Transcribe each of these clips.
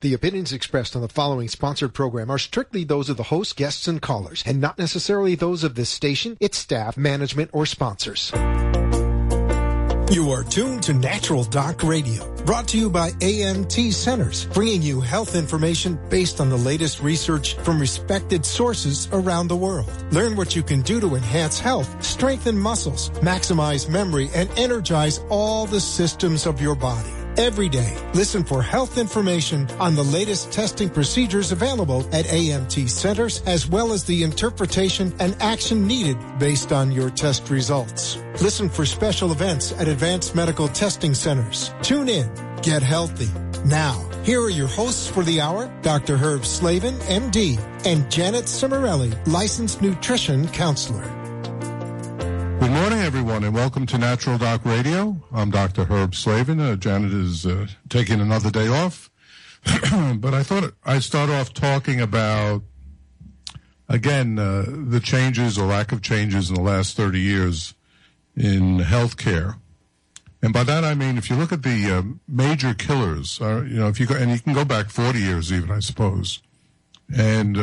The opinions expressed on the following sponsored program are strictly those of the host, guests, and callers, and not necessarily those of this station, its staff, management, or sponsors. You are tuned to Natural Doc Radio, brought to you by AMT Centers, bringing you health information based on the latest research from respected sources around the world. Learn what you can do to enhance health, strengthen muscles, maximize memory, and energize all the systems of your body. Every day, listen for health information on the latest testing procedures available at AMT Centers, as well as the interpretation and action needed based on your test results. Listen for special events at Advanced Medical Testing Centers. Tune in. Get healthy. Now, here are your hosts for the hour, Dr. Herb Slavin, MD, and Janet Cimarelli, licensed nutrition counselor. Good morning, everyone, and welcome to Natural Doc Radio. I'm Dr. Herb Slavin. Janet is taking another day off, but I thought I'd start off talking about, again, the changes or lack of changes in the last 30 years in healthcare. And by that I mean, if you look at the major killers, if you go, and you can go back 40 years even, I suppose, and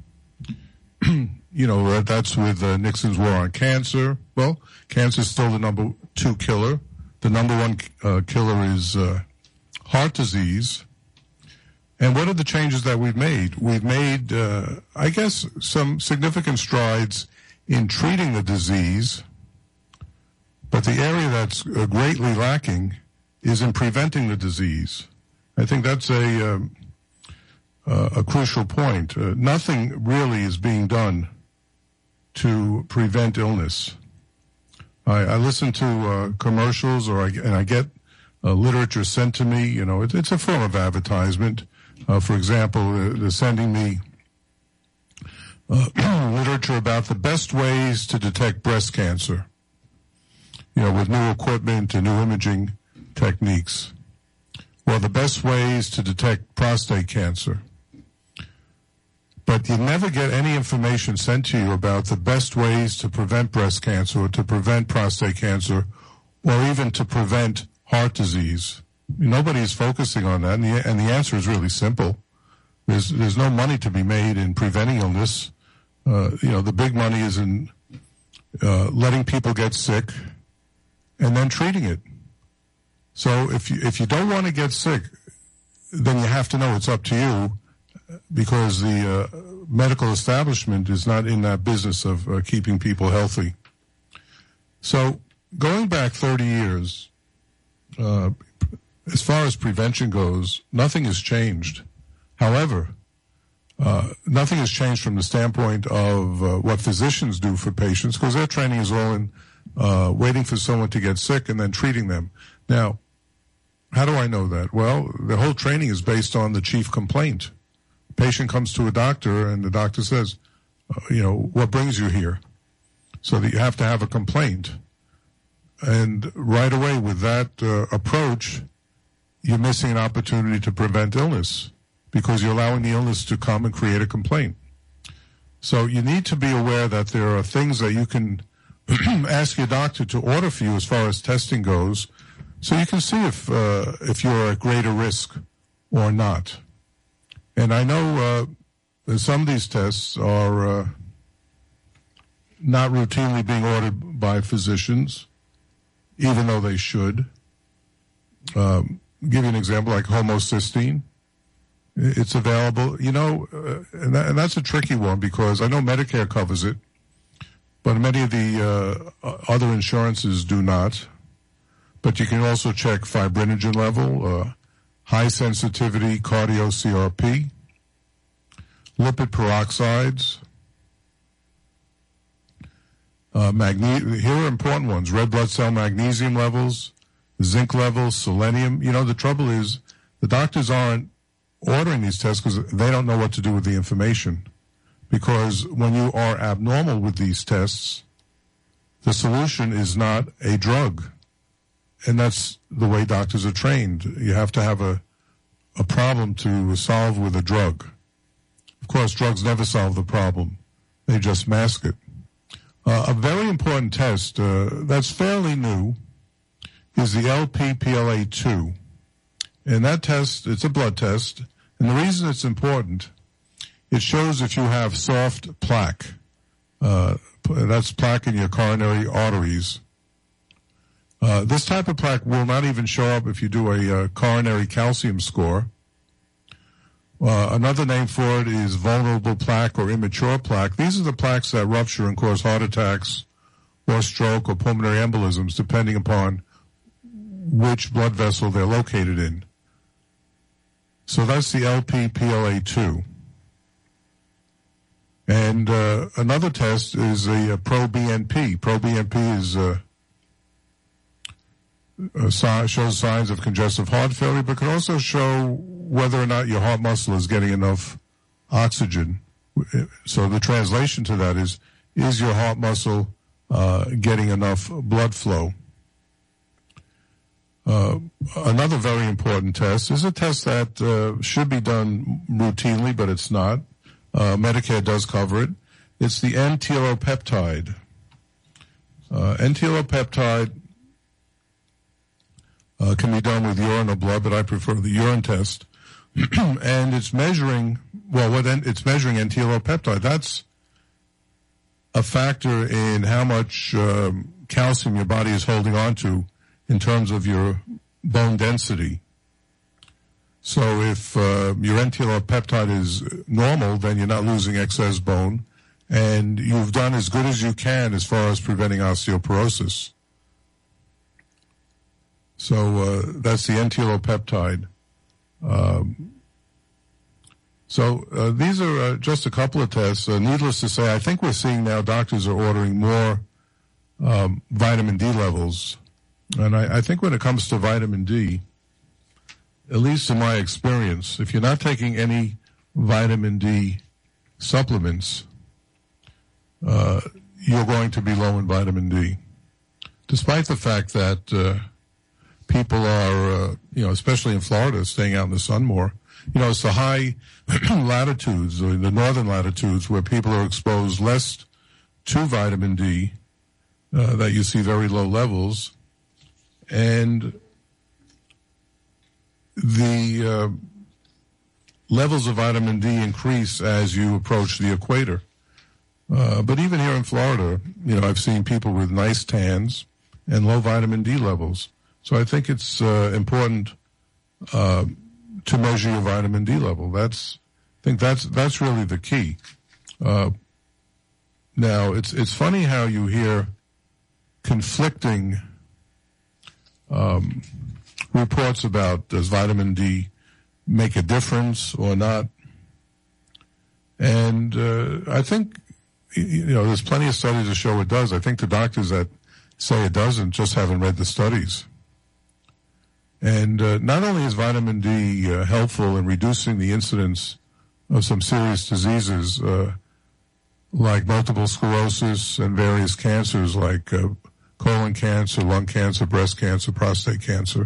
that's with Nixon's war on cancer. Well, cancer is still the number 2 killer. The number 1 killer is heart disease. And what are the changes that we've made? We've made, I guess, some significant strides in treating the disease. But the area that's greatly lacking is in preventing the disease. I think that's a crucial point. Nothing really is being done to prevent illness. I listen to commercials, and I get literature sent to me. You know, it's a form of advertisement. For example, they're sending me literature about the best ways to detect breast cancer. You know, with new equipment and new imaging techniques. Or the best ways to detect prostate cancer. But you never get any information sent to you about the best ways to prevent breast cancer or to prevent prostate cancer or even to prevent heart disease. Nobody's focusing on that, and the answer is really simple. There's no money to be made in preventing illness. The big money is in letting people get sick and then treating it. So if you don't want to get sick, then you have to know it's up to you, because the medical establishment is not in that business of keeping people healthy. So going back 30 years, as far as prevention goes, nothing has changed. However, nothing has changed from the standpoint of what physicians do for patients, because their training is all in waiting for someone to get sick and then treating them. Now, how do I know that? Well, the whole training is based on the chief complaint. The patient comes to a doctor, and the doctor says, what brings you here? So that you have to have a complaint. And right away with that approach, you're missing an opportunity to prevent illness, because you're allowing the illness to come and create a complaint. So you need to be aware that there are things that you can ask your doctor to order for you as far as testing goes, so you can see if you're at greater risk or not. And I know that some of these tests are not routinely being ordered by physicians, even though they should. Give you an example, like homocysteine. It's available, and that's a tricky one, because I know Medicare covers it, but many of the other insurances do not. But you can also check fibrinogen level, high sensitivity cardio CRP, lipid peroxides, here are important ones: red blood cell magnesium levels, zinc levels, selenium. The trouble is the doctors aren't ordering these tests because they don't know what to do with the information. Because when you are abnormal with these tests, the solution is not a drug. And that's the way doctors are trained. You have to have a problem to solve with a drug. Of course, drugs never solve the problem. They just mask it. A very important test that's fairly new is the LPPLA2. And that test, it's a blood test, And the reason it's important, it shows if you have soft plaque. That's plaque in your coronary arteries. This type of plaque will not even show up if you do a coronary calcium score. Another name for it is vulnerable plaque or immature plaque. These are the plaques that rupture and cause heart attacks or stroke or pulmonary embolisms, depending upon which blood vessel they're located in. So that's the LPPLA2. And another test is a proBNP. ProBNP is shows signs of congestive heart failure, but can also show whether or not your heart muscle is getting enough oxygen. So the translation to that is your heart muscle getting enough blood flow? Another very important test is a test that should be done routinely, but it's not. Medicare does cover it. It's the N-telopeptide. N-telopeptide can be done with urine or blood, but I prefer the urine test. And it's measuring, it's measuring N-telopeptide. That's a factor in how much calcium your body is holding on to in terms of your bone density. So if your N-telopeptide is normal, then you're not losing excess bone, and you've done as good as you can as far as preventing osteoporosis. So that's the N-telopeptide. So these are just a couple of tests. Needless to say, I think we're seeing now doctors are ordering more vitamin D levels. And I think when it comes to vitamin D, at least in my experience, if you're not taking any vitamin D supplements, you're going to be low in vitamin D. Despite the fact that people are, especially in Florida, staying out in the sun more. It's the high latitudes, or the northern latitudes, where people are exposed less to vitamin D, that you see very low levels. And the levels of vitamin D increase as you approach the equator. But even here in Florida, I've seen people with nice tans and low vitamin D levels. So I think it's important to measure your vitamin D level. I think that's really the key. Now it's funny how you hear conflicting reports about does vitamin D make a difference or not. And I think there's plenty of studies to show it does. I think the doctors that say it doesn't just haven't read the studies. And not only is vitamin D helpful in reducing the incidence of some serious diseases like multiple sclerosis and various cancers like colon cancer, lung cancer, breast cancer, prostate cancer,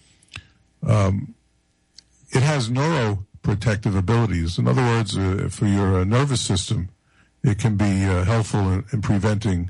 it has neuroprotective abilities. In other words, for your nervous system, it can be helpful in preventing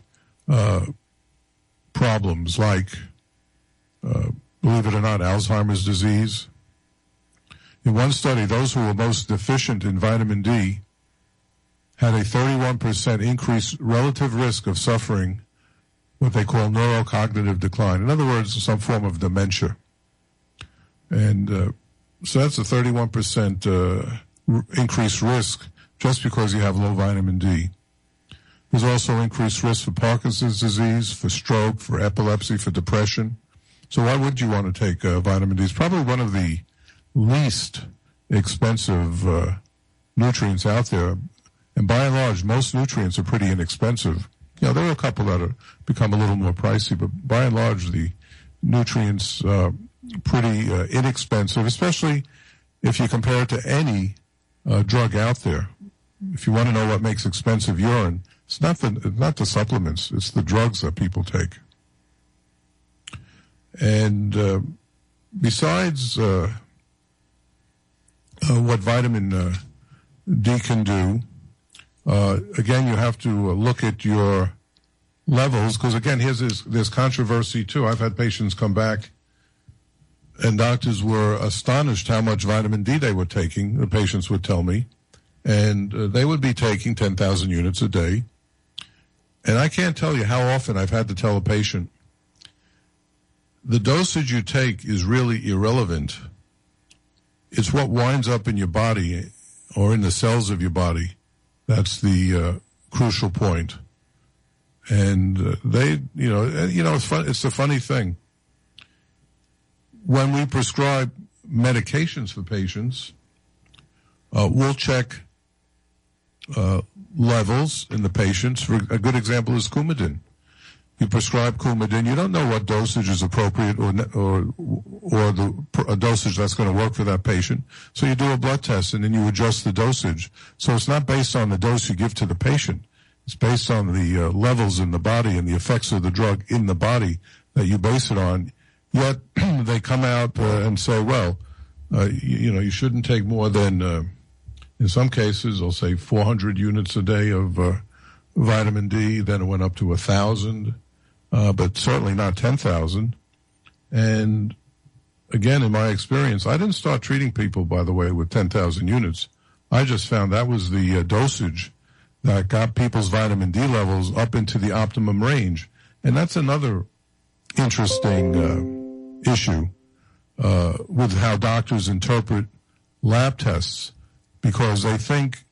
problems like believe it or not, Alzheimer's disease. In one study, those who were most deficient in vitamin D had a 31% increased relative risk of suffering what they call neurocognitive decline. In other words, some form of dementia. And so that's a 31% increased risk just because you have low vitamin D. There's also increased risk for Parkinson's disease, for stroke, for epilepsy, for depression. So why would you want to take vitamin D? It's probably one of the least expensive nutrients out there. And by and large, most nutrients are pretty inexpensive. There are a couple that are become a little more pricey, but by and large, the nutrients pretty inexpensive, especially if you compare it to any drug out there. If you want to know what makes expensive urine, it's not the supplements, it's the drugs that people take. And besides what vitamin D can do, again, you have to look at your levels, because again, there's controversy too. I've had patients come back and doctors were astonished how much vitamin D they were taking, the patients would tell me, and they would be taking 10,000 units a day. And I can't tell you how often I've had to tell a patient, the dosage you take is really irrelevant. It's what winds up in your body or in the cells of your body. That's the crucial point. And it's fun. It's a funny thing. When we prescribe medications for patients, we'll check levels in the patients. For a good example is Coumadin. You prescribe Coumadin, you don't know what dosage is appropriate or a dosage that's going to work for that patient. So you do a blood test and then you adjust the dosage. So it's not based on the dose you give to the patient. It's based on the levels in the body and the effects of the drug in the body that you base it on. Yet they come out and say, well, you shouldn't take more than, in some cases, they'll say 400 units a day of vitamin D. Then it went up to 1,000. But certainly not 10,000. And again, in my experience, I didn't start treating people, by the way, with 10,000 units. I just found that was the dosage that got people's vitamin D levels up into the optimum range. And that's another interesting issue with how doctors interpret lab tests, because they think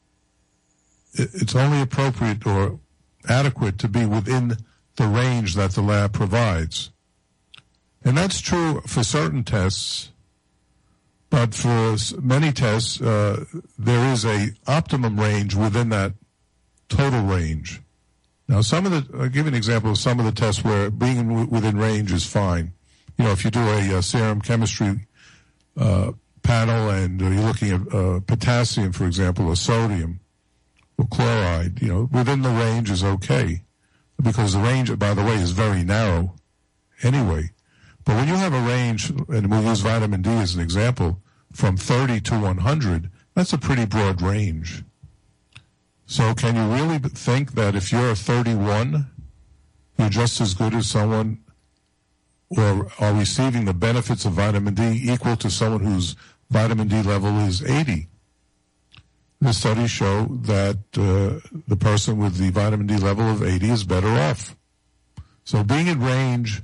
it's only appropriate or adequate to be within the range that the lab provides. And that's true for certain tests, but for many tests, there is a optimum range within that total range. Now, I'll give you an example of some of the tests where being within range is fine. If you do a serum chemistry panel and you're looking at potassium, for example, or sodium, or chloride, within the range is okay. Because the range, by the way, is very narrow anyway. But when you have a range, and we'll use vitamin D as an example, from 30 to 100, that's a pretty broad range. So can you really think that if you're a 31, you're just as good as someone, or are receiving the benefits of vitamin D equal to someone whose vitamin D level is 80? The studies show that the person with the vitamin D level of 80 is better off. So being in range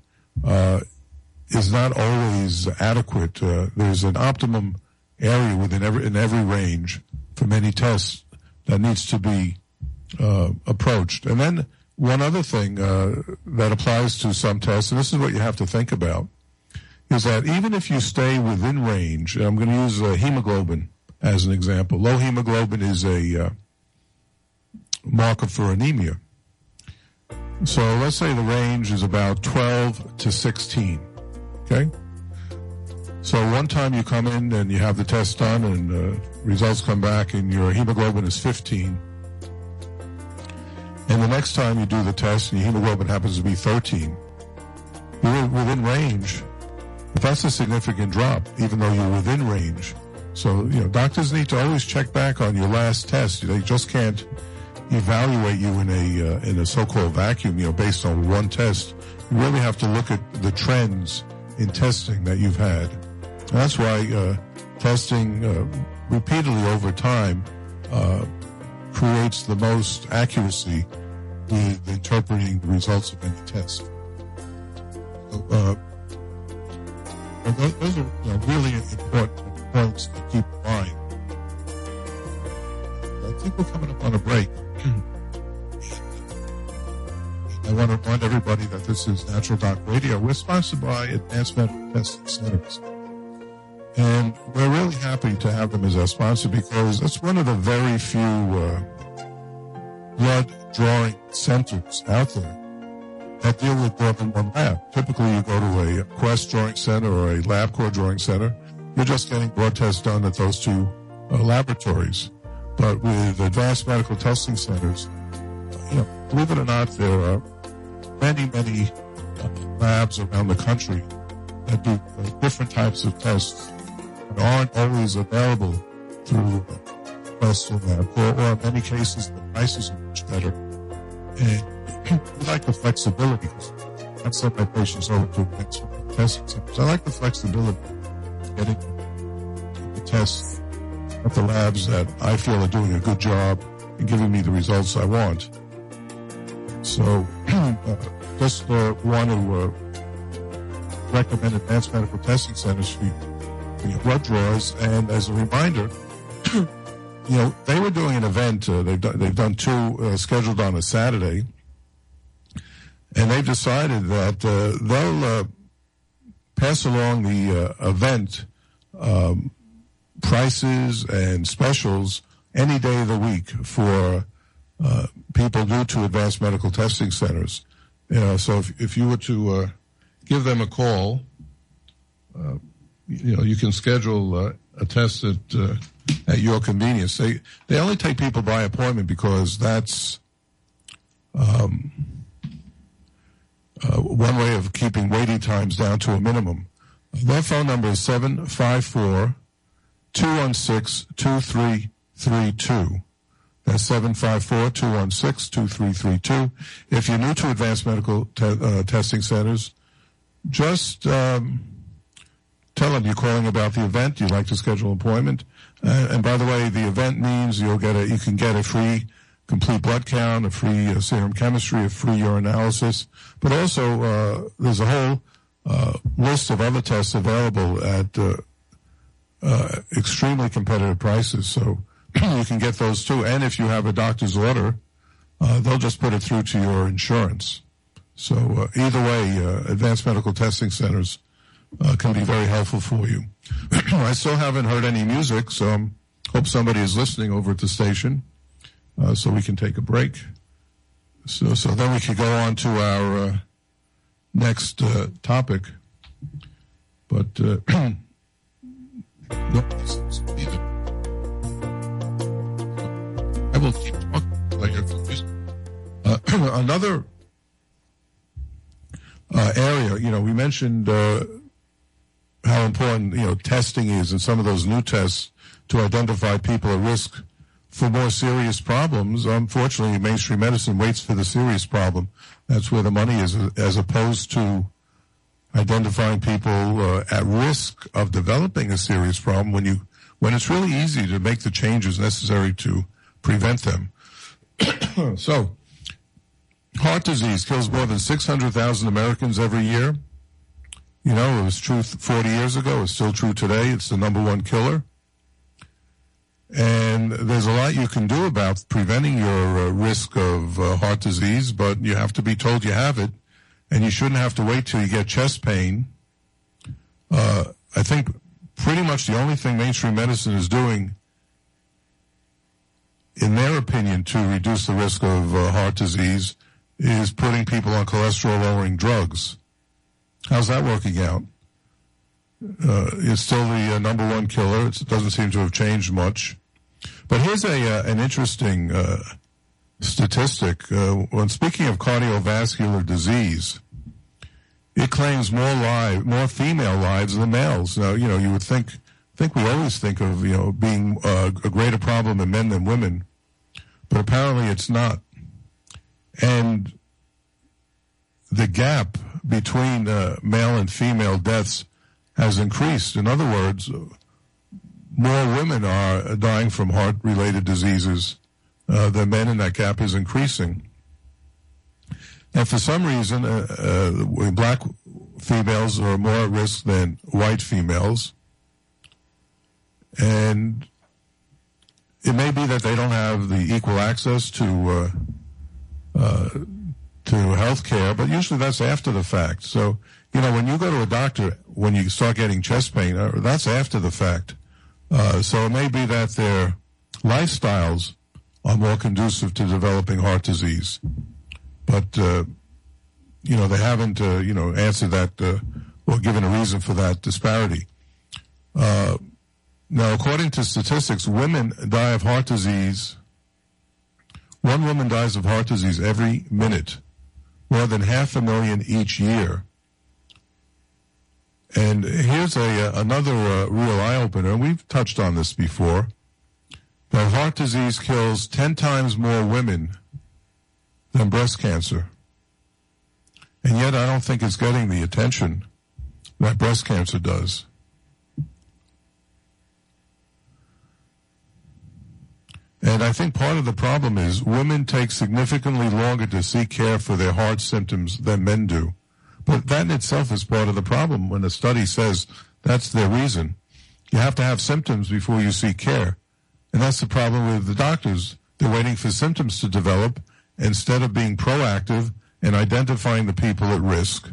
is not always adequate. There's an optimum area in every range for many tests that needs to be approached. And then one other thing that applies to some tests, and this is what you have to think about, is that even if you stay within range, and I'm going to use hemoglobin as an example. Low hemoglobin is a marker for anemia. So let's say the range is about 12 to 16, okay? So one time you come in and you have the test done and results come back and your hemoglobin is 15. And the next time you do the test and your hemoglobin happens to be 13. You're within range. But that's a significant drop, even though you're within range. So, doctors need to always check back on your last test. They just can't evaluate you in a so-called vacuum, based on one test. You really have to look at the trends in testing that you've had. And that's why testing repeatedly over time creates the most accuracy with interpreting the results of any test. So, those are really important points to keep in mind. I think we're coming up on a break. I want to remind everybody that this is Natural Doc Radio. We're sponsored by Advanced Medical Testing Centers. And we're really happy to have them as our sponsor because that's one of the very few blood drawing centers out there that deal with more than one lab. Typically, you go to a Quest drawing center or a LabCorp drawing center. You're just getting blood tests done at those two laboratories. But with Advanced Medical Testing Centers, believe it or not, there are many labs around the country that do different types of tests that aren't always available through Quest or LabCorp, or in many cases, the prices are much better. And we like the flexibility. I send my patients over to Advanced Medical testing centers. I like the flexibility of getting the tests at the labs that I feel are doing a good job and giving me the results I want. So, just want to recommend advanced medical testing centers for your blood draws. And as a reminder, they were doing an event. They've done two scheduled on a Saturday, and they've decided that they'll pass along the event prices and specials any day of the week for people new to advanced medical testing centers. So if you were to give them a call, you can schedule a test at your convenience. They only take people by appointment because that's one way of keeping waiting times down to a minimum. Their phone number is 754-216-2332. That's 754-216-2332. If you're new to advanced medical testing centers, just tell them you're calling about the event. You'd like to schedule an appointment. And by the way, the event means you can get a free complete blood count, a free serum chemistry, a free urinalysis. But also, there's a whole list of other tests available at extremely competitive prices. So you can get those too. And if you have a doctor's order, they'll just put it through to your insurance. So either way, advanced medical testing centers can be very helpful for you. I still haven't heard any music, so hope somebody is listening over at the station, so we can take a break. So then we could go on to our next topic. But I will keep talking later. Another area, we mentioned how important, testing is, and some of those new tests to identify people at risk for more serious problems. Unfortunately, mainstream medicine waits for the serious problem. That's where the money is, as opposed to identifying people at risk of developing a serious problem when it's really easy to make the changes necessary to prevent them. So, heart disease kills more than 600,000 Americans every year. It was true 40 years ago. It's still true today. It's the number one killer. And there's a lot you can do about preventing your risk of heart disease, but you have to be told you have it, and you shouldn't have to wait till you get chest pain. I think pretty much the only thing mainstream medicine is doing, in their opinion, to reduce the risk of heart disease is putting people on cholesterol-lowering drugs. How's that working out? It's still the number one killer. It doesn't seem to have changed much. But here's an interesting statistic. When speaking of cardiovascular disease, it claims more female lives than males. Now, you would think we always think of, being a greater problem in men than women, but apparently it's not. And the gap between male and female deaths has increased. In other words, more women are dying from heart-related diseases than men, and that gap is increasing. And for some reason, black females are more at risk than white females. And it may be that they don't have the equal access to health care, but usually that's after the fact. So, when you go to a doctor, when you start getting chest pain, that's after the fact. So it may be that their lifestyles are more conducive to developing heart disease. But, they haven't, answered that or given a reason for that disparity. Now, according to statistics, women die of heart disease. One woman dies of heart disease every minute, more than 500,000 each year. And here's another real eye-opener, and we've touched on this before, that heart disease kills 10 times more women than breast cancer. And yet I don't think it's getting the attention that breast cancer does. And I think part of the problem is women take significantly longer to seek care for their heart symptoms than men do. But that in itself is part of the problem when a study says that's their reason. You have to have symptoms before you seek care. And that's the problem with the doctors. They're waiting for symptoms to develop instead of being proactive and identifying the people at risk.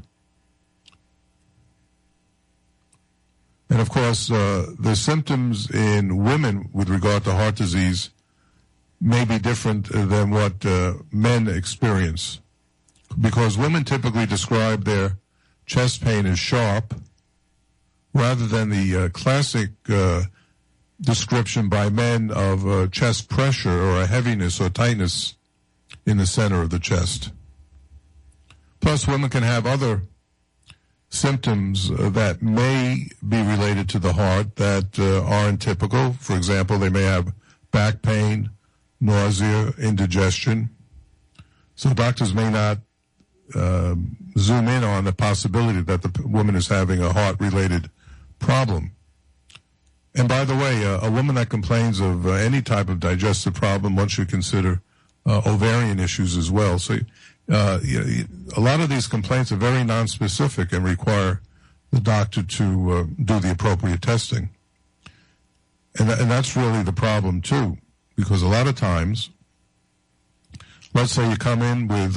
And of course, the symptoms in women with regard to heart disease may be different than what men experience, because women typically describe their chest pain as sharp rather than the classic description by men of chest pressure or a heaviness or tightness in the center of the chest. Plus, women can have other symptoms that may be related to the heart that aren't typical. For example, they may have back pain, nausea, indigestion. So doctors may not zoom in on the possibility that the woman is having a heart-related problem. And by the way, a woman that complains of any type of digestive problem, one should consider ovarian issues as well. So a lot of these complaints are very nonspecific and require the doctor to do the appropriate testing. And that's really the problem, too, because a lot of times, let's say you come in with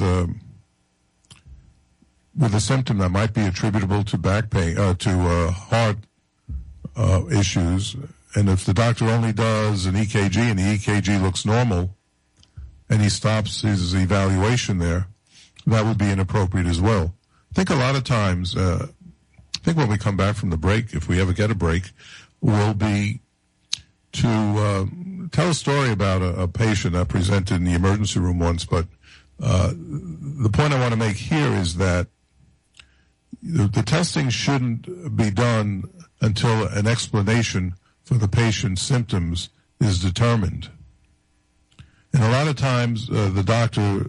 a symptom that might be attributable to back pain, to heart issues, and if the doctor only does an EKG and the EKG looks normal, and he stops his evaluation there, that would be inappropriate as well. I think a lot of times, I think when we come back from the break, if we ever get a break, will be to tell a story about a patient that presented in the emergency room once, but the point I want to make here is that the testing shouldn't be done until an explanation for the patient's symptoms is determined. And a lot of times the doctor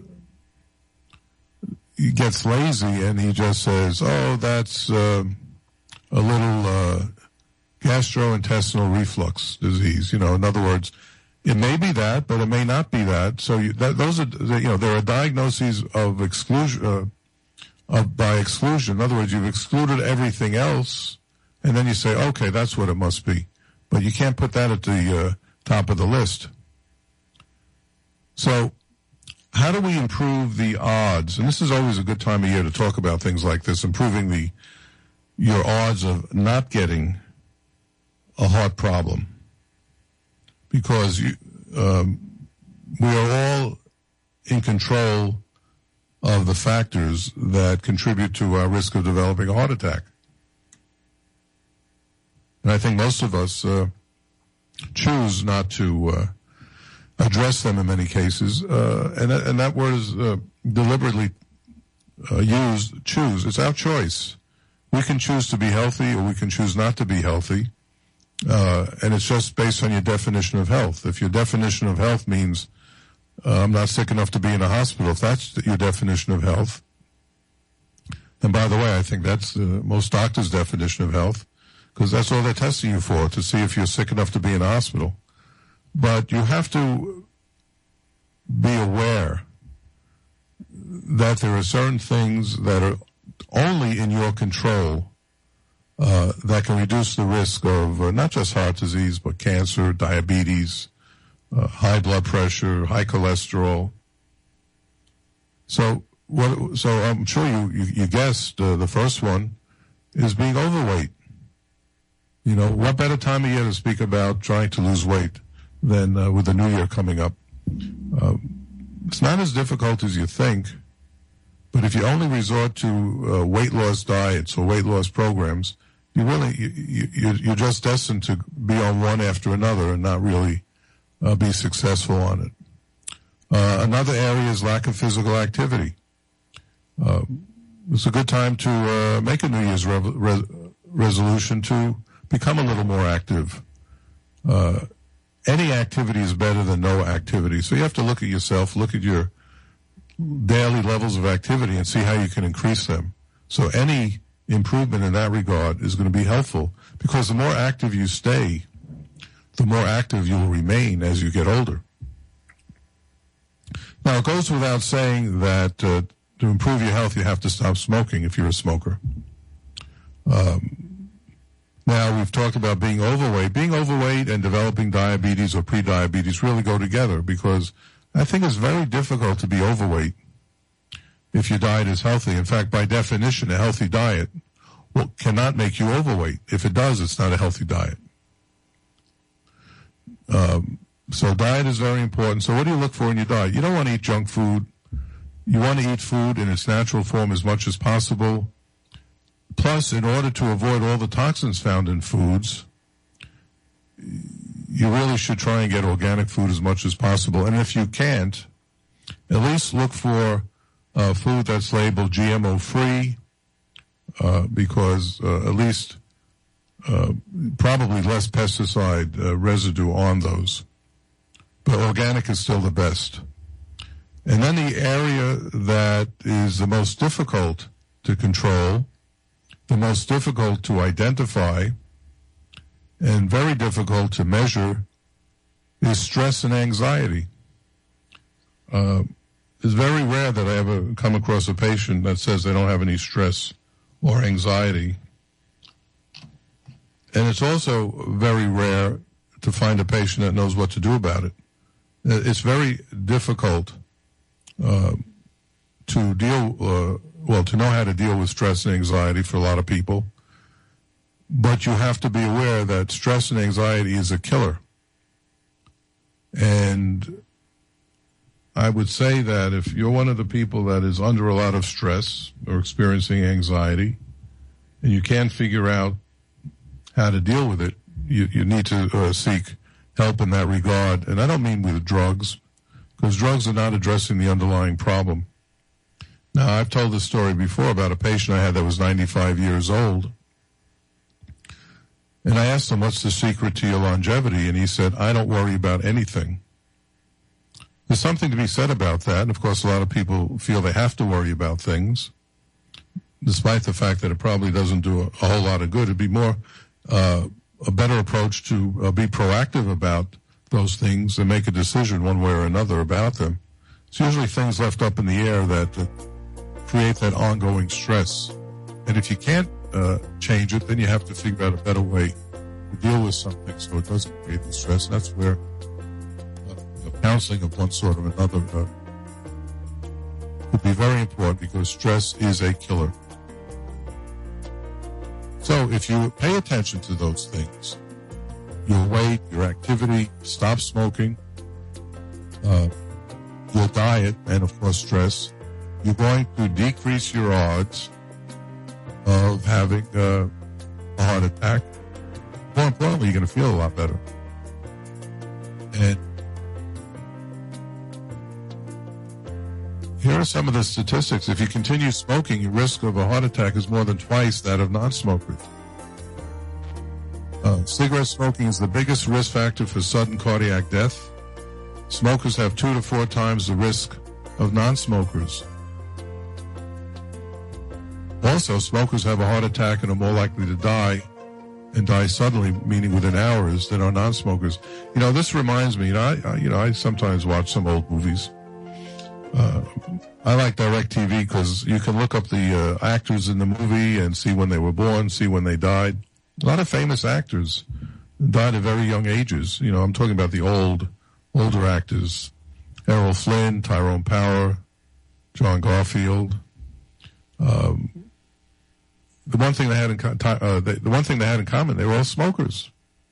gets lazy and he just says, oh, that's a little gastrointestinal reflux disease. In other words, it may be that, but it may not be that. So those are, there are diagnoses of exclusion, by exclusion. In other words, you've excluded everything else, and then you say, okay, that's what it must be. But you can't put that at the top of the list. So how do we improve the odds? And this is always a good time of year to talk about things like this, improving your odds of not getting a heart problem. Because we are all in control of the factors that contribute to our risk of developing a heart attack. And I think most of us choose not to address them in many cases. And that word is deliberately used, choose. It's our choice. We can choose to be healthy or we can choose not to be healthy. And it's just based on your definition of health. If your definition of health means I'm not sick enough to be in a hospital, if that's your definition of health, and by the way, I think that's most doctors' definition of health, because that's all they're testing you for, to see if you're sick enough to be in a hospital. But you have to be aware that there are certain things that are only in your control that can reduce the risk of not just heart disease, but cancer, diabetes, high blood pressure, high cholesterol. So I'm sure you guessed the first one is being overweight. What better time of year to speak about trying to lose weight than with the new year coming up? It's not as difficult as you think, but if you only resort to weight loss diets or weight loss programs, you're just destined to be on one after another and not really be successful on it. Another area is lack of physical activity. It's a good time to make a New Year's resolution to become a little more active. Any activity is better than no activity. So you have to look at yourself, look at your daily levels of activity and see how you can increase them. So any improvement in that regard is going to be helpful, because the more active you stay, the more active you will remain as you get older. Now, it goes without saying that to improve your health, you have to stop smoking if you're a smoker. Now, we've talked about being overweight. Being overweight and developing diabetes or prediabetes really go together, because I think it's very difficult to be overweight if your diet is healthy. In fact, by definition, a healthy diet cannot make you overweight. If it does, it's not a healthy diet. So diet is very important. So what do you look for in your diet? You don't want to eat junk food. You want to eat food in its natural form as much as possible. Plus, in order to avoid all the toxins found in foods, you really should try and get organic food as much as possible. And if you can't, at least look for food that's labeled GMO-free, because at least probably less pesticide residue on those. But organic is still the best. And then the area that is the most difficult to control, the most difficult to identify, and very difficult to measure is stress and anxiety. It's very rare that I ever come across a patient that says they don't have any stress or anxiety. And it's also very rare to find a patient that knows what to do about it. It's very difficult to know how to deal with stress and anxiety for a lot of people. But you have to be aware that stress and anxiety is a killer. And I would say that if you're one of the people that is under a lot of stress or experiencing anxiety, and you can't figure out how to deal with it, you need to seek help in that regard. And I don't mean with drugs, because drugs are not addressing the underlying problem. Now, I've told this story before about a patient I had that was 95 years old. And I asked him, what's the secret to your longevity? And he said, I don't worry about anything. There's something to be said about that. And of course, a lot of people feel they have to worry about things, despite the fact that it probably doesn't do a whole lot of good. It'd be more a better approach to be proactive about those things and make a decision one way or another about them. It's usually things left up in the air that create that ongoing stress. And if you can't change it, then you have to figure out a better way to deal with something so it doesn't create the stress. And that's where counseling of one sort or another could be very important, because stress is a killer. So if you pay attention to those things, your weight, your activity, stop smoking, your diet, and of course stress, you're going to decrease your odds of having a heart attack. More importantly, you're going to feel a lot better. And here are some of the statistics. If you continue smoking, your risk of a heart attack is more than twice that of non-smokers. Cigarette smoking is the biggest risk factor for sudden cardiac death. Smokers have 2 to 4 times the risk of non-smokers. Also, smokers have a heart attack and are more likely to die, and die suddenly, meaning within hours, than are non-smokers. You know, this reminds me, I sometimes watch some old movies. I like DirecTV because you can look up the actors in the movie and see when they were born, see when they died. A lot of famous actors died at very young ages. You know, I'm talking about the older actors. Errol Flynn, Tyrone Power, John Garfield. The one thing they had in common, they were all smokers.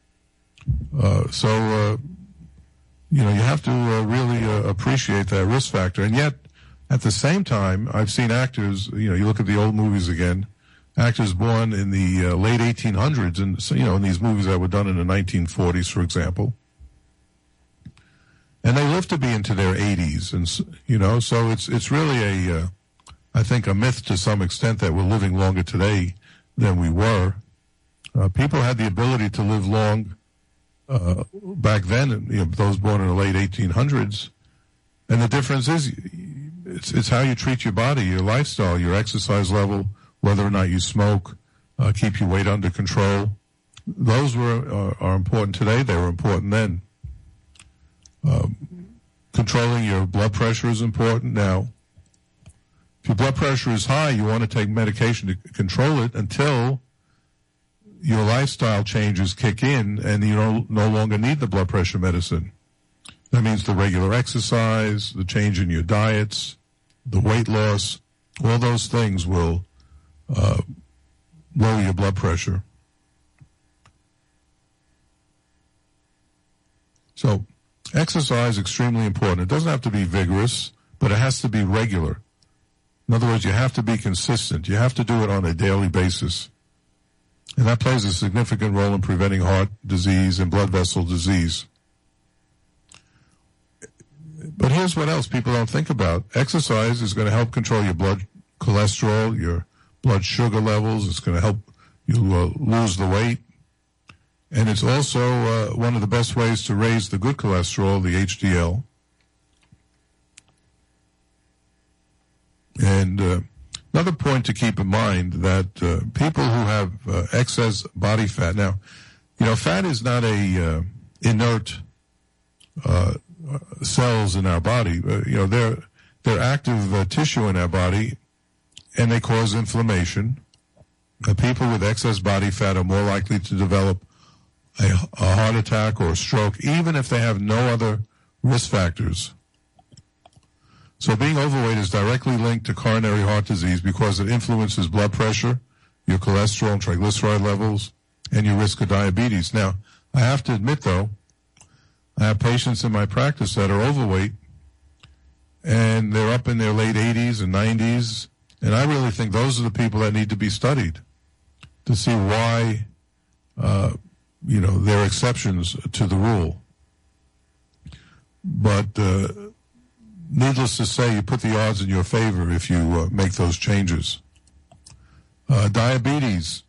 So you have to really appreciate that risk factor. And yet, at the same time, I've seen actors, you look at the old movies again, actors born in the late 1800s, and, in these movies that were done in the 1940s, for example. And they lived to be into their 80s. And, so it's really I think a myth to some extent that we're living longer today than we were. People had the ability to live long back then, those born in the late 1800s. And the difference is it's how you treat your body, your lifestyle, your exercise level, whether or not you smoke, keep your weight under control. Those are important today. They were important then. Controlling your blood pressure is important. Now, if your blood pressure is high, you want to take medication to control it until your lifestyle changes kick in and you no longer need the blood pressure medicine. That means the regular exercise, the change in your diets, the weight loss, all those things will lower your blood pressure. So exercise is extremely important. It doesn't have to be vigorous, but it has to be regular. In other words, you have to be consistent. You have to do it on a daily basis. And that plays a significant role in preventing heart disease and blood vessel disease. But here's what else people don't think about. Exercise is going to help control your blood cholesterol, your blood sugar levels. It's going to help you lose the weight. And it's also one of the best ways to raise the good cholesterol, the HDL. And another point to keep in mind that people who have excess body fat, now, fat is not a inert cells in our body. They're active tissue in our body, and they cause inflammation. People with excess body fat are more likely to develop a heart attack or a stroke, even if they have no other risk factors. So being overweight is directly linked to coronary heart disease because it influences blood pressure, your cholesterol and triglyceride levels, and your risk of diabetes. Now, I have to admit, though, I have patients in my practice that are overweight, and they're up in their late 80s and 90s, and I really think those are the people that need to be studied to see why, there are exceptions to the rule. But needless to say, you put the odds in your favor if you make those changes. Diabetes,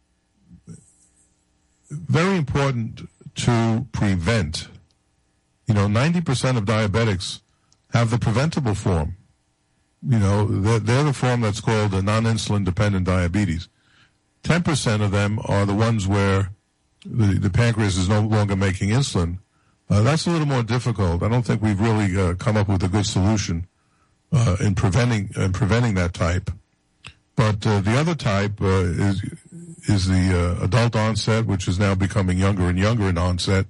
very important to prevent. 90% of diabetics have the preventable form. They're the form that's called a non-insulin dependent diabetes. 10% of them are the ones where the pancreas is no longer making insulin. That's a little more difficult. I don't think we've really come up with a good solution in preventing that type. But the other type is the adult onset, which is now becoming younger and younger in onset,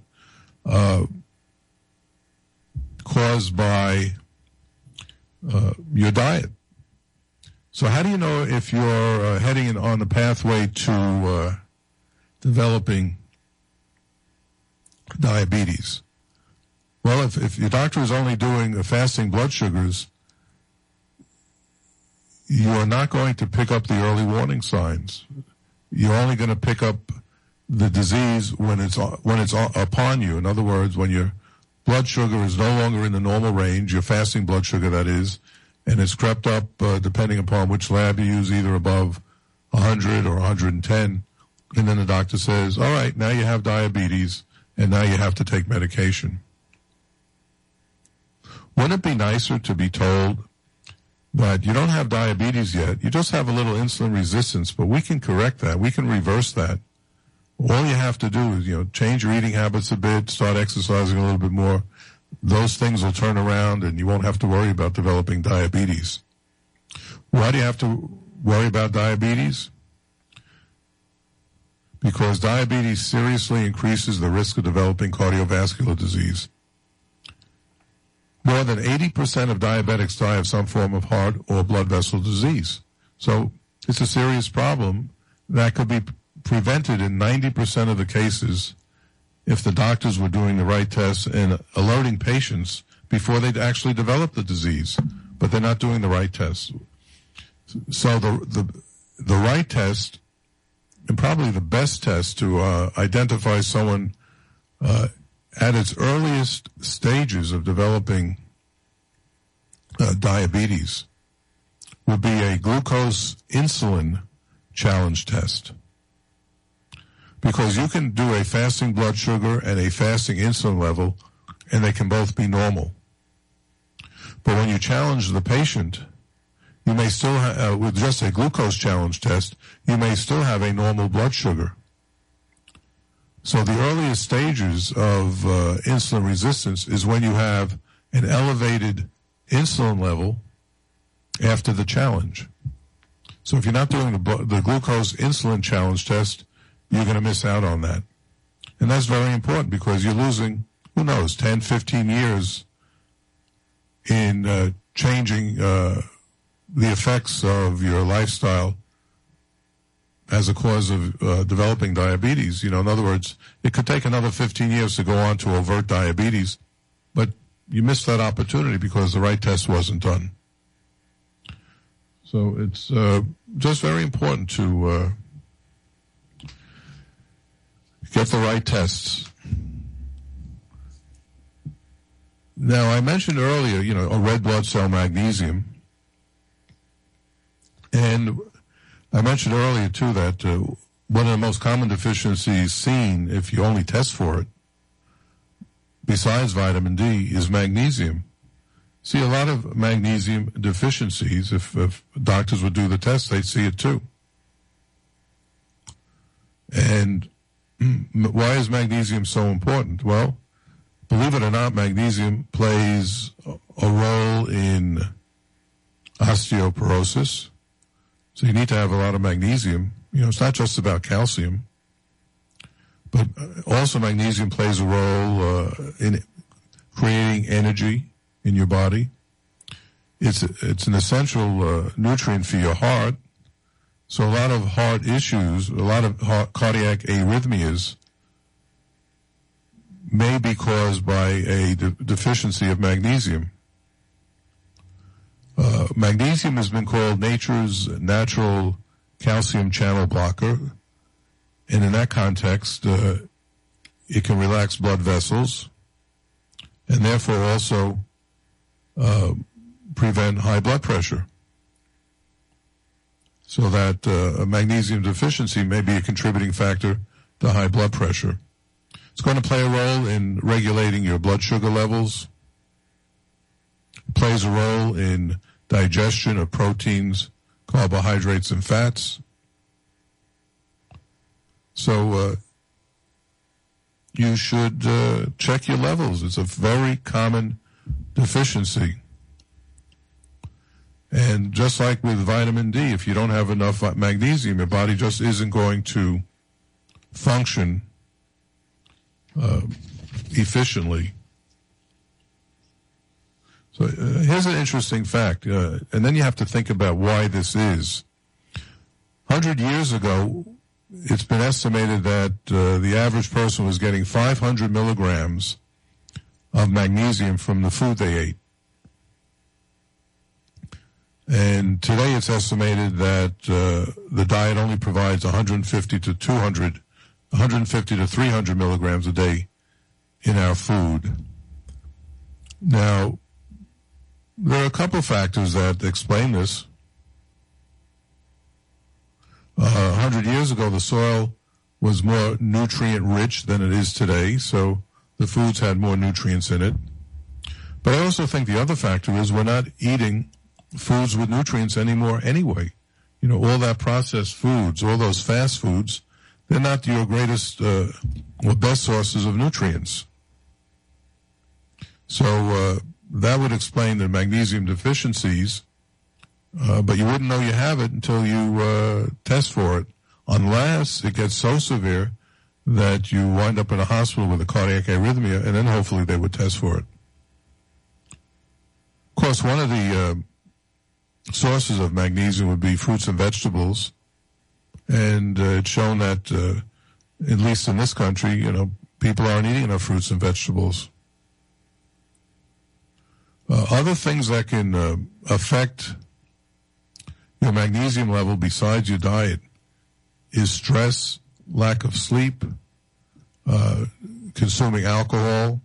caused by your diet. So how do you know if you're heading on the pathway to developing diabetes? Well, if your doctor is only doing fasting blood sugars, you are not going to pick up the early warning signs. You're only going to pick up the disease when it's upon you. In other words, when your blood sugar is no longer in the normal range, your fasting blood sugar that is, and it's crept up depending upon which lab you use, either above 100 or 110, and then the doctor says, all right, now you have diabetes, and now you have to take medication. Wouldn't it be nicer to be told that you don't have diabetes yet, you just have a little insulin resistance, but we can correct that, we can reverse that. All you have to do is, change your eating habits a bit, start exercising a little bit more. Those things will turn around and you won't have to worry about developing diabetes. Why do you have to worry about diabetes? Because diabetes seriously increases the risk of developing cardiovascular disease. More than 80% of diabetics die of some form of heart or blood vessel disease. So it's a serious problem that could be prevented in 90% of the cases if the doctors were doing the right tests and alerting patients before they'd actually develop the disease. But they're not doing the right tests. So the right test, and probably the best test to identify someone at its earliest stages of developing diabetes, would be a glucose insulin challenge test. Because you can do a fasting blood sugar and a fasting insulin level, and they can both be normal. But when you challenge the patient, you may still with just a glucose challenge test, you may still have a normal blood sugar. So the earliest stages of insulin resistance is when you have an elevated insulin level after the challenge. So if you're not doing the glucose insulin challenge test, you're going to miss out on that. And that's very important because you're losing, 10, 15 years in changing the effects of your lifestyle as a cause of developing diabetes. In other words, it could take another 15 years to go on to overt diabetes, but you missed that opportunity because the right test wasn't done. So it's just very important to get the right tests. Now, I mentioned earlier, a red blood cell magnesium. And I mentioned earlier, too, that one of the most common deficiencies seen if you only test for it, besides vitamin D, is magnesium. See, a lot of magnesium deficiencies, if doctors would do the test, they'd see it too. And why is magnesium so important? Well, believe it or not, magnesium plays a role in osteoporosis. So you need to have a lot of magnesium. It's not just about calcium, but also magnesium plays a role in creating energy in your body. It's an essential nutrient for your heart. So a lot of heart issues, a lot of cardiac arrhythmias may be caused by a deficiency of magnesium. Magnesium has been called nature's natural calcium channel blocker. And in that context, it can relax blood vessels and therefore also prevent high blood pressure. So that a magnesium deficiency may be a contributing factor to high blood pressure. It's going to play a role in regulating your blood sugar levels. It plays a role in digestion of proteins, carbohydrates, and fats. So you should check your levels. It's a very common deficiency. And just like with vitamin D, if you don't have enough magnesium, your body just isn't going to function efficiently. So here's an interesting fact, and then you have to think about why this is. 100 years ago, it's been estimated that the average person was getting 500 milligrams of magnesium from the food they ate. And today it's estimated that the diet only provides 150 to 300 milligrams a day in our food. Now, there are a couple factors that explain this. 100 years ago, the soil was more nutrient-rich than it is today, so the foods had more nutrients in it. But I also think the other factor is we're not eating foods with nutrients anymore anyway. All that processed foods, all those fast foods, they're not your greatest or best sources of nutrients. So that would explain the magnesium deficiencies, but you wouldn't know you have it until you test for it, unless it gets so severe that you wind up in a hospital with a cardiac arrhythmia, and then hopefully they would test for it. Of course, one of the sources of magnesium would be fruits and vegetables, and it's shown that, at least in this country, people aren't eating enough fruits and vegetables. Other things that can affect your magnesium level besides your diet is stress, lack of sleep, consuming alcohol,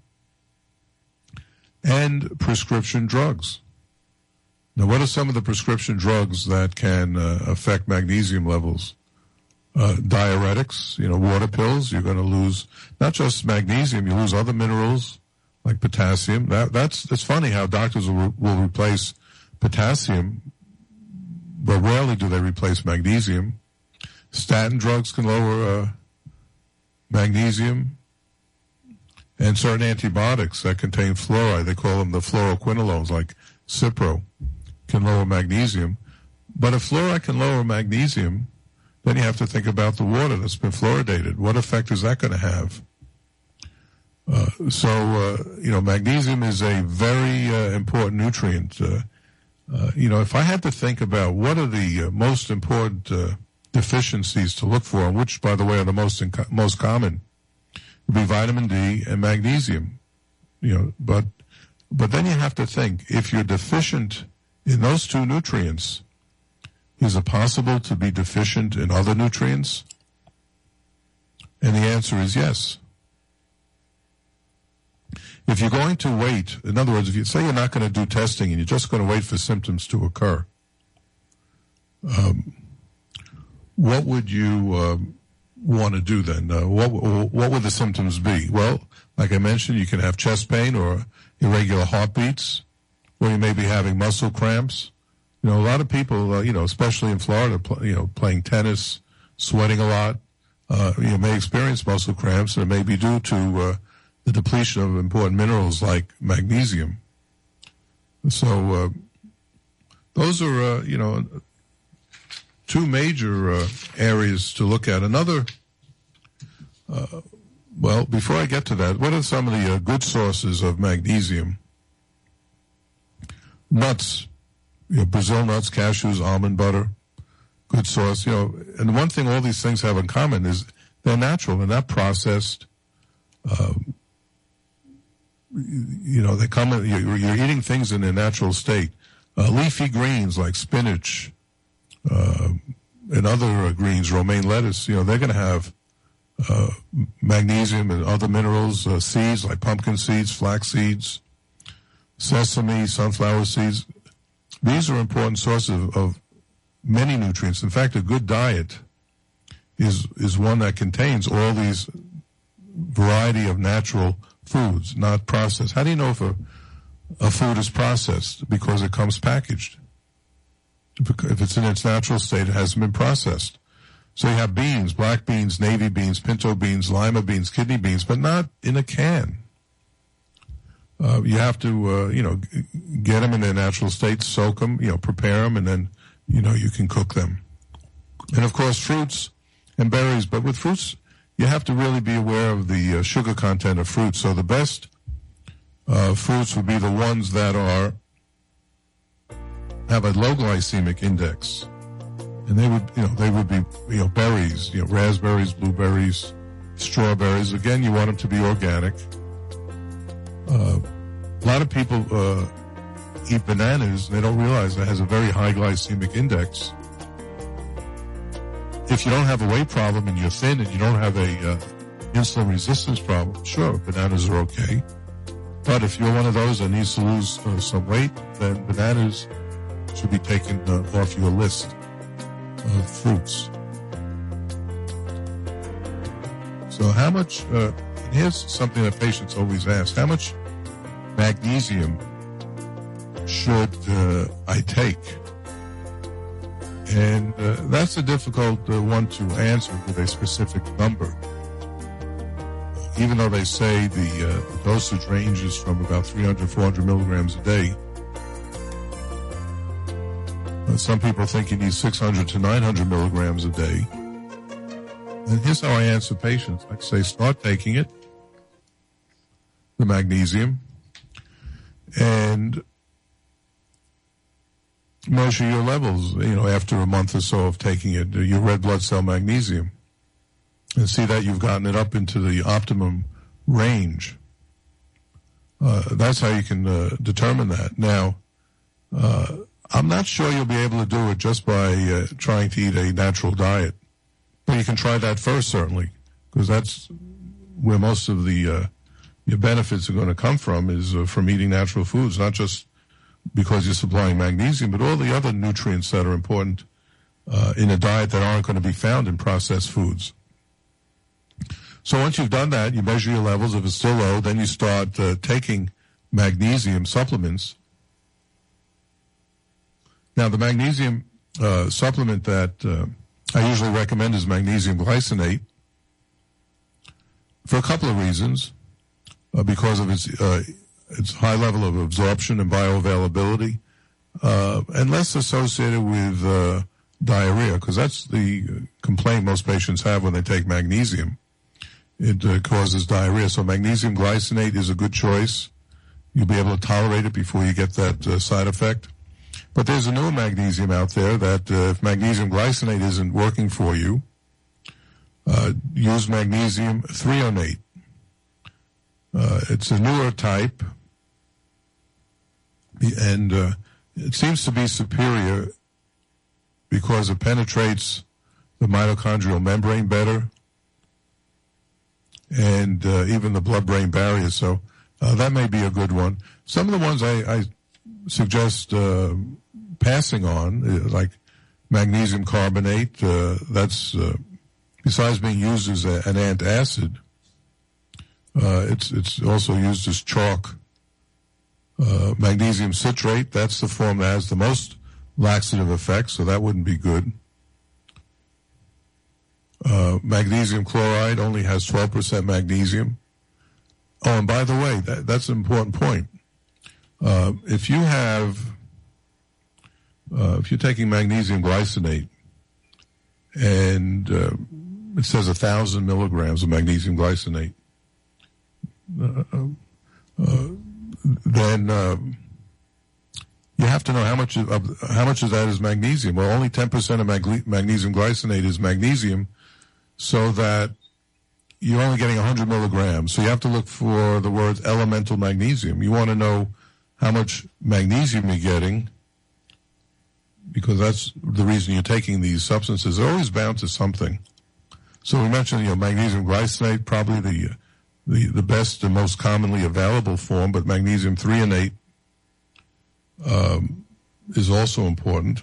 and prescription drugs. Now, what are some of the prescription drugs that can affect magnesium levels? Diuretics, water pills. You're going to lose not just magnesium, you lose other minerals like potassium. That's funny how doctors will replace potassium but rarely do they replace magnesium. Statin drugs can lower magnesium, and certain antibiotics that contain fluoride, they call them the fluoroquinolones, like Cipro, can lower magnesium. But if fluoride can lower magnesium, then you have to think about the water that's been fluoridated. What effect is that going to have? Magnesium is a very important nutrient. If I had to think about what are the most important deficiencies to look for, which, by the way, are the most common, would be vitamin D and magnesium. But then you have to think, if you're deficient in those two nutrients, is it possible to be deficient in other nutrients? And the answer is yes. If you're going to wait, in other words, if you say you're not going to do testing and you're just going to wait for symptoms to occur, what would you want to do then? What would the symptoms be? Well, like I mentioned, you can have chest pain or irregular heartbeats, or you may be having muscle cramps. A lot of people, especially in Florida, playing tennis, sweating a lot, may experience muscle cramps, and it may be due to the depletion of important minerals like magnesium. So those are, two major areas to look at. Another, before I get to that, what are some of the good sources of magnesium? Nuts. Brazil nuts, cashews, almond butter, good source. And one thing all these things have in common is they're natural. They're not processed. They come. You're eating things in their natural state. Leafy greens like spinach and other greens, romaine lettuce. They're going to have magnesium and other minerals. Seeds like pumpkin seeds, flax seeds, sesame, sunflower seeds. These are important sources of many nutrients. In fact, a good diet is one that contains all these variety of natural foods, not processed. How do you know if a food is processed? Because it comes packaged. If it's in its natural state, it hasn't been processed. So you have beans, black beans, navy beans, pinto beans, lima beans, kidney beans, but not in a can. You have to, get them in their natural state, soak them, prepare them, and then, you can cook them. And, of course, fruits and berries. But with fruits, you have to really be aware of the sugar content of fruits. So the best fruits would be the ones that have a low glycemic index. And they would be, berries, raspberries, blueberries, strawberries. Again, you want them to be organic. A lot of people eat bananas, and they don't realize that has a very high glycemic index. If you don't have a weight problem and you're thin and you don't have a insulin resistance problem, sure, bananas are okay. But if you're one of those that needs to lose some weight, then bananas should be taken off your list of fruits. So how much, here's something that patients always ask, how much magnesium should I take? And that's a difficult one to answer with a specific number. Even though they say the dosage ranges from about 300, 400 milligrams a day, some people think you need 600 to 900 milligrams a day. And here's how I answer patients. I say, start taking it, the magnesium, and measure your levels, after a month or so of taking it, your red blood cell magnesium, and see that you've gotten it up into the optimum range. That's how you can determine that. Now, I'm not sure you'll be able to do it just by trying to eat a natural diet. But you can try that first, certainly, because that's where most of the your benefits are going to come from, is from eating natural foods, not just because you're supplying magnesium, but all the other nutrients that are important in a diet that aren't going to be found in processed foods. So once you've done that, you measure your levels. If it's still low, then you start taking magnesium supplements. Now, the magnesium supplement that I usually recommend is magnesium glycinate for a couple of reasons. Because of its high level of absorption and bioavailability, and less associated with diarrhea, because that's the complaint most patients have when they take magnesium. It causes diarrhea. So magnesium glycinate is a good choice. You'll be able to tolerate it before you get that side effect. But there's a newer magnesium out there that if magnesium glycinate isn't working for you, use magnesium threonate. It's a newer type, and it seems to be superior because it penetrates the mitochondrial membrane better and even the blood-brain barrier. So that may be a good one. Some of the ones I suggest passing on, like magnesium carbonate, that's besides being used as an antacid, it's also used as chalk. Magnesium citrate, that's the form that has the most laxative effect, so that wouldn't be good. Magnesium chloride only has 12% magnesium. Oh, and by the way, that's an important point. If you're taking magnesium glycinate and it says 1,000 milligrams of magnesium glycinate, then you have to know how much of that is magnesium. Well, only 10% of magnesium glycinate is magnesium, so that you're only getting 100 milligrams. So you have to look for the words elemental magnesium. You want to know how much magnesium you're getting, because that's the reason you're taking these substances. They're always bound to something. So we mentioned, magnesium glycinate, probably the best and most commonly available form, but magnesium threonate is also important.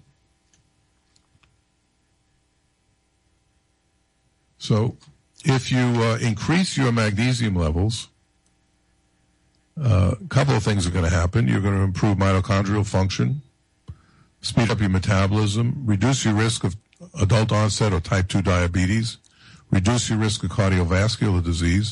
So if you increase your magnesium levels, a couple of things are going to happen. You're going to improve mitochondrial function, speed up your metabolism, reduce your risk of adult onset or type 2 diabetes, reduce your risk of cardiovascular disease,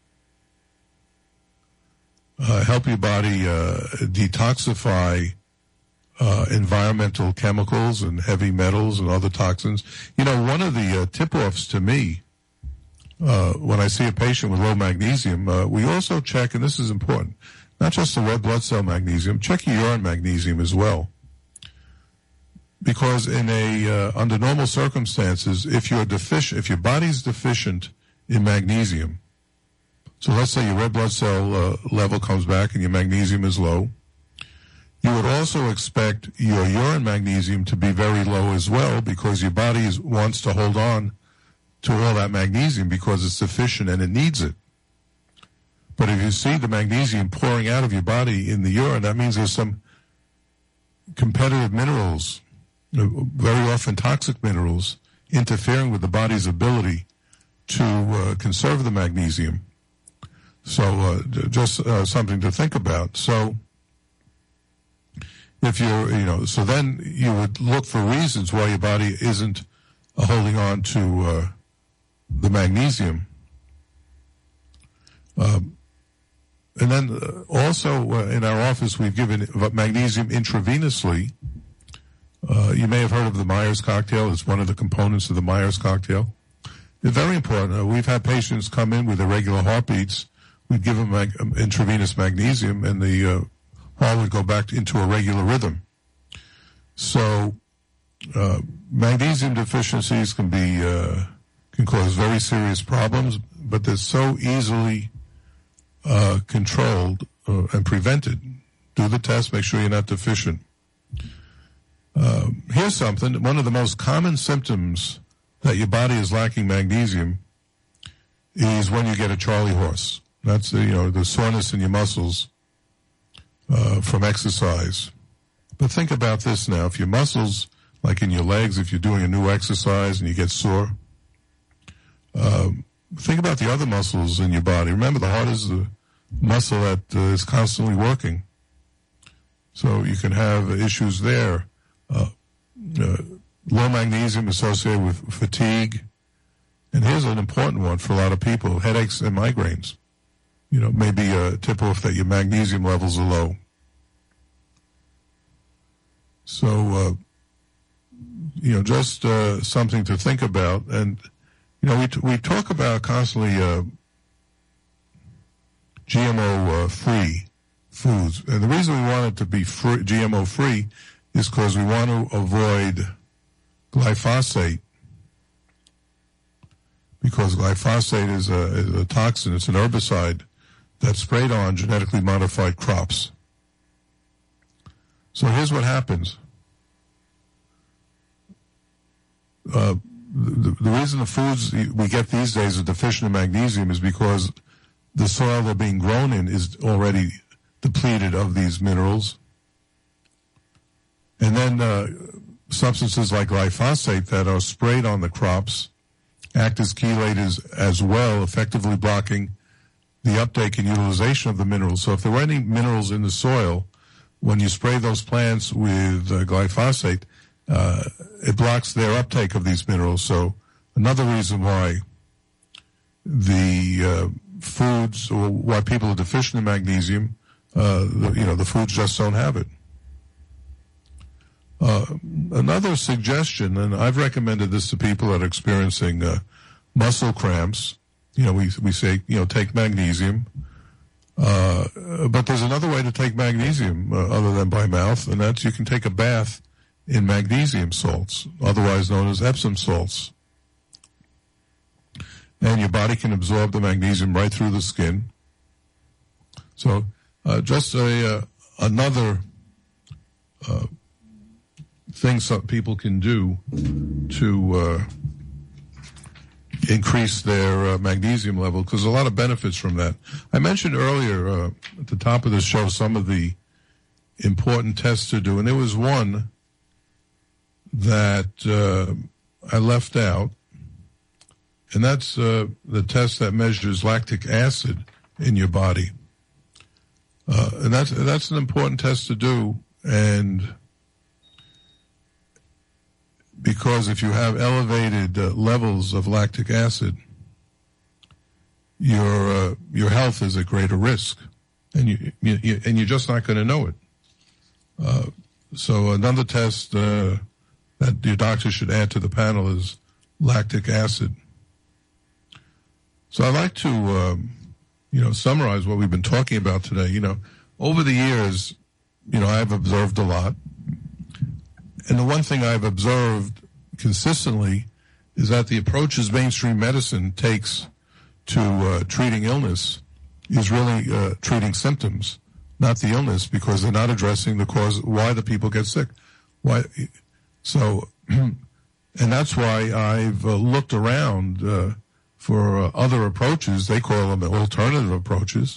help your body detoxify environmental chemicals and heavy metals and other toxins. One of the tip-offs to me when I see a patient with low magnesium, we also check, and this is important, not just the red blood cell magnesium, check your urine magnesium as well. Because under normal circumstances, if your body's deficient in magnesium, so let's say your red blood cell level comes back and your magnesium is low, you would also expect your urine magnesium to be very low as well, because your body wants to hold on to all that magnesium because it's deficient and it needs it. But if you see the magnesium pouring out of your body in the urine, that means there's some competitive minerals, very often toxic minerals, interfering with the body's ability to conserve the magnesium. So just something to think about. So if so then you would look for reasons why your body isn't holding on to the magnesium. And then also in our office we've given magnesium intravenously. You may have heard of the Myers cocktail. It's one of the components of the Myers cocktail. It's very important. We've had patients come in with irregular heartbeats. We'd give them intravenous magnesium, and the heart would go back into a regular rhythm. So magnesium deficiencies can cause very serious problems, but they're so easily controlled and prevented. Do the test, make sure you're not deficient. Here's something. One of the most common symptoms that your body is lacking magnesium is when you get a Charlie horse. That's the soreness in your muscles from exercise. But think about this now. If your muscles, like in your legs, if you're doing a new exercise and you get sore, think about the other muscles in your body. Remember, the heart is the muscle that is constantly working. So you can have issues there. low magnesium associated with fatigue. And here's an important one for a lot of people, headaches and migraines. Maybe tip off that your magnesium levels are low. So, just something to think about. And, we talk about constantly GMO-free foods. And the reason we want it to be GMO-free is because we want to avoid glyphosate. Because glyphosate is a toxin, it's an herbicide that's sprayed on genetically modified crops. So here's what happens. The reason the foods we get these days are deficient in magnesium is because the soil they're being grown in is already depleted of these minerals. And then substances like glyphosate that are sprayed on the crops act as chelators as well, effectively blocking the uptake and utilization of the minerals. So if there were any minerals in the soil, when you spray those plants with glyphosate, it blocks their uptake of these minerals. So another reason why the foods, or why people are deficient in magnesium, the foods just don't have it. Another suggestion, and I've recommended this to people that are experiencing muscle cramps. We say, take magnesium. But there's another way to take magnesium other than by mouth, and that's you can take a bath in magnesium salts, otherwise known as Epsom salts. And your body can absorb the magnesium right through the skin. So just another thing some people can do to increase their magnesium level, because a lot of benefits from that. I mentioned earlier at the top of the show some of the important tests to do, and there was one that I left out, and that's the test that measures lactic acid in your body. And that's an important test to do, and because if you have elevated levels of lactic acid, your health is at greater risk, and you're just not going to know it. So another test that your doctor should add to the panel is lactic acid. So I'd like to summarize what we've been talking about today. Over the years, I've observed a lot. And the one thing I've observed consistently is that the approaches mainstream medicine takes to treating illness is really treating symptoms, not the illness, because they're not addressing the cause, why the people get sick. Why? So, and that's why I've looked around for other approaches. They call them alternative approaches.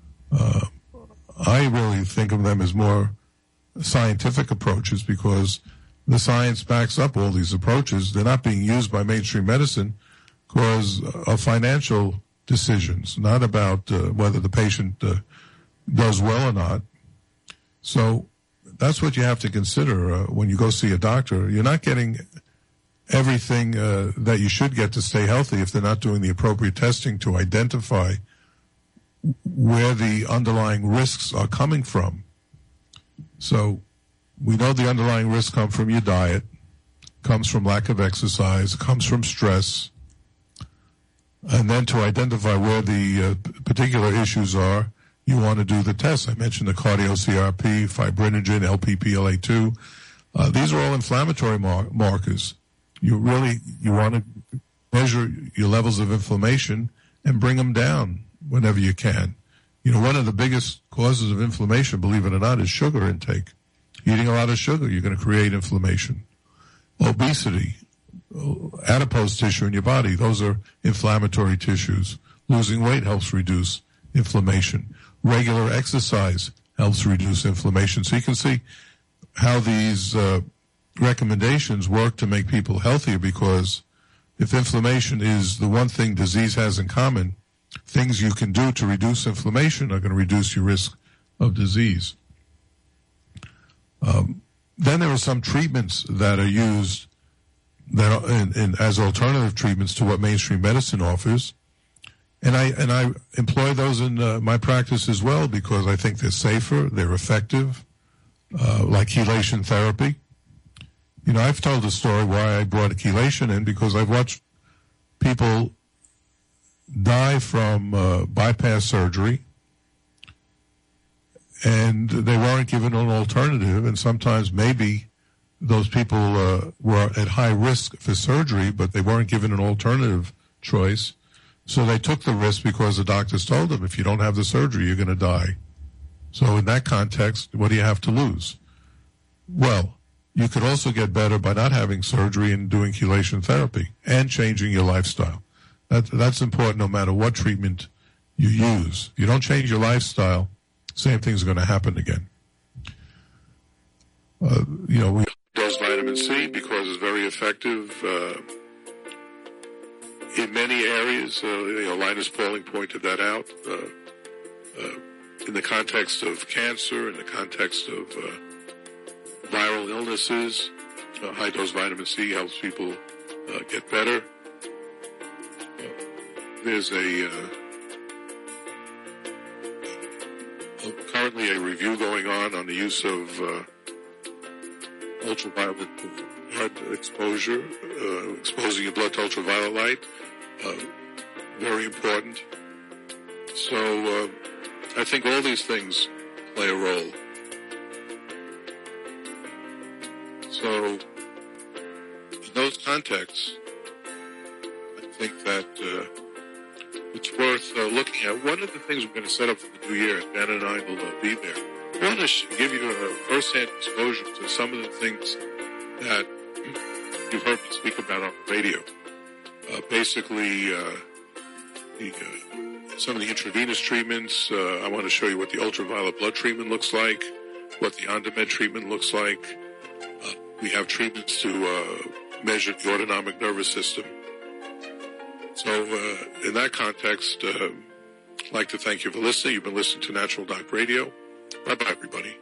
I really think of them as more scientific approaches, because the science backs up all these approaches. They're not being used by mainstream medicine because of financial decisions, not about whether the patient does well or not. So that's what you have to consider when you go see a doctor. You're not getting everything that you should get to stay healthy if they're not doing the appropriate testing to identify where the underlying risks are coming from. So we know the underlying risks come from your diet, comes from lack of exercise, comes from stress. And then to identify where the particular issues are, you want to do the tests. I mentioned the cardio-CRP, fibrinogen, LPPLA2. These are all inflammatory markers. You want to measure your levels of inflammation and bring them down whenever you can. One of the biggest causes of inflammation, believe it or not, is sugar intake. Eating a lot of sugar, you're going to create inflammation. Obesity, adipose tissue in your body, those are inflammatory tissues. Losing weight helps reduce inflammation. Regular exercise helps reduce inflammation. So you can see how these recommendations work to make people healthier, because if inflammation is the one thing disease has in common, things you can do to reduce inflammation are going to reduce your risk of disease. Then there are some treatments that are used that are as alternative treatments to what mainstream medicine offers, and I employ those in my practice as well because I think they're safer, they're effective, like chelation therapy. You know, I've told the story why I brought chelation in because I've watched people die from bypass surgery, and they weren't given an alternative, and sometimes maybe those people were at high risk for surgery, but they weren't given an alternative choice, so they took the risk because the doctors told them, if you don't have the surgery, you're going to die. So in that context, what do you have to lose? Well, you could also get better by not having surgery and doing chelation therapy and changing your lifestyle. That's important no matter what treatment you use. If you don't change your lifestyle, same thing's going to happen again. We dose vitamin C because it's very effective in many areas. Linus Pauling pointed that out in the context of cancer, in the context of viral illnesses. High-dose vitamin C helps people get better. There's currently a review going on the use of ultraviolet light exposure, exposing your blood to ultraviolet light. Very important. So I think all these things play a role. So in those contexts, I think that it's worth looking at. One of the things we're going to set up for the new year, and Ben and I will be there, I want to give you a first-hand exposure to some of the things that you've heard me speak about on the radio. Basically, some of the intravenous treatments. I want to show you what the ultraviolet blood treatment looks like, what the on-demand treatment looks like. We have treatments to measure the autonomic nervous system. So in that context, I'd like to thank you for listening. You've been listening to Natural Doc Radio. Bye-bye, everybody.